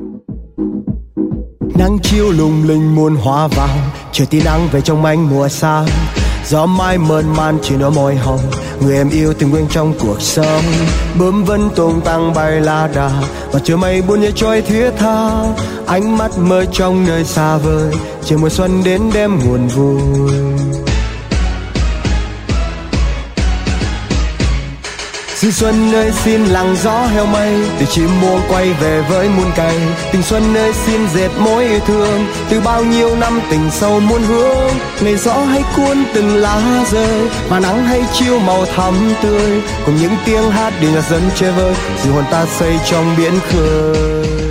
Nắng chiều lung linh muôn hoa vàng, trời tí nắng về trong manh mùa xa. Gió mai mơn man chỉ nỗi môi hồng, người em yêu tình quên trong cuộc sống. Bướm vẫn tung tăng bay la đà, và chưa mây buồn như trôi thiết tha. Ánh mắt mơ trong nơi xa vời, chiều mùa xuân đến đêm nguồn vui. Dư xuân ơi xin lặng gió heo mây, từ chim muông quay về với muôn cây. Tình xuân ơi xin dệt mối yêu thương, từ bao nhiêu năm tình sâu muôn hướng. Ngày gió hãy cuốn từng lá rơi, và nắng hãy chiếu màu thắm tươi. Cùng những tiếng hát đi nhạc dân chơi vơi, dù hồn ta xây trong biển khơi.